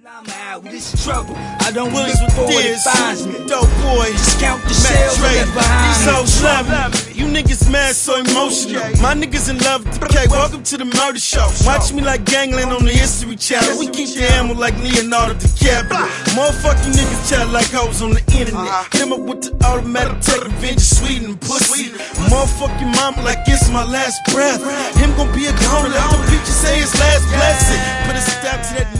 I'm out, this is trouble. I don't look for what it finds me. Dope boy, just count the shells left behind these hoes love me. You niggas mad, so emotional. My niggas in love with decay. Welcome to the murder show. Watch me like Gangland on the History Channel. We keep the ammo like Leonardo DiCaprio. Motherfucking niggas chat like hoes on the internet. Them up with the automatic tech revenge, sweet and pussy. Motherfucking mama like it's my last breath. Him gon' be a goner. Let the preacher say his last blessing. Put a stop to that